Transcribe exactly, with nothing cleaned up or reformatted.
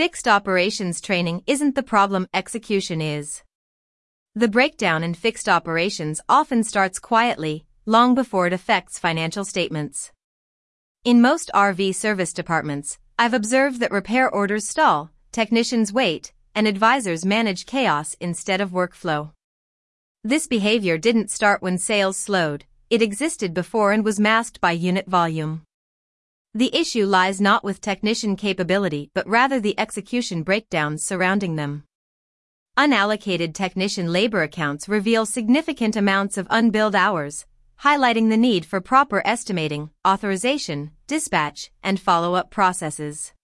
Fixed operations training isn't the problem, execution is. The breakdown in fixed operations often starts quietly, long before it affects financial statements. In most R V service departments, I've observed that repair orders stall, technicians wait, and advisors manage chaos instead of workflow. This behavior didn't start when sales slowed, it existed before and was masked by unit volume. The issue lies not with technician capability but rather the execution breakdowns surrounding them. Unallocated technician labor accounts reveal significant amounts of unbilled hours, highlighting the need for proper estimating, authorization, dispatch, and follow-up processes.